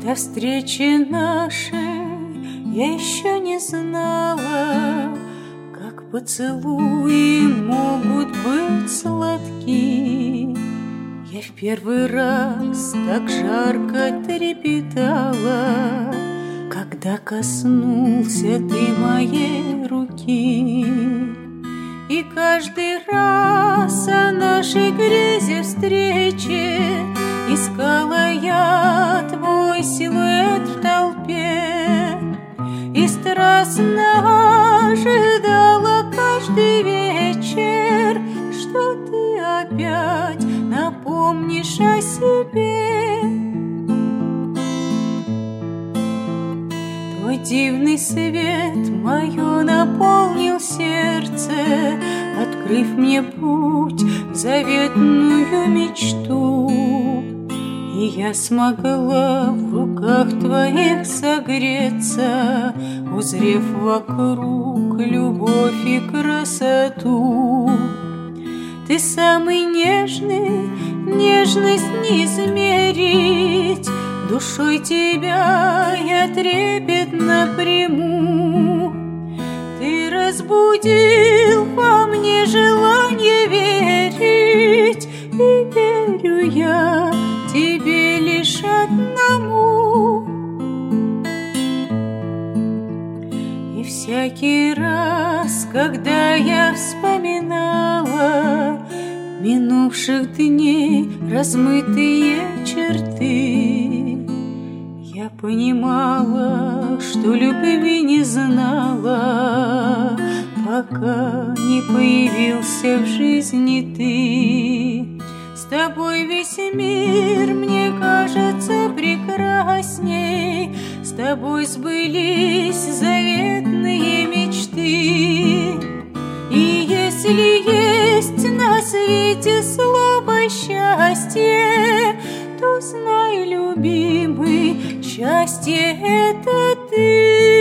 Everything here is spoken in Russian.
До встречи нашей я еще не знала, как поцелуи могут быть сладки. Я в первый раз так жарко трепетала, когда коснулся ты моей руки. И каждый раз о нашей грязи встречи искала я твой силуэт в толпе, и страстно ожидала каждый вечер, что ты опять напомнишь о себе. Твой дивный свет мое наполнил сердце, открыв мне путь в заветную мечту. И я смогла в руках твоих согреться, узрев вокруг любовь и красоту. Ты самый нежный, нежность не измерить, душой тебя я трепетно приму. Ты разбудил во мне желание верить, и верю я тебе лишь одному. И всякий раз, когда я вспоминала минувших дней размытые черты, я понимала, что любви не знала, пока не появился в жизни ты. С тобой весь мир мне кажется прекрасней, с тобой сбылись заветные мечты. И если есть на свете слово счастье, то знай, любимый, счастье — это ты.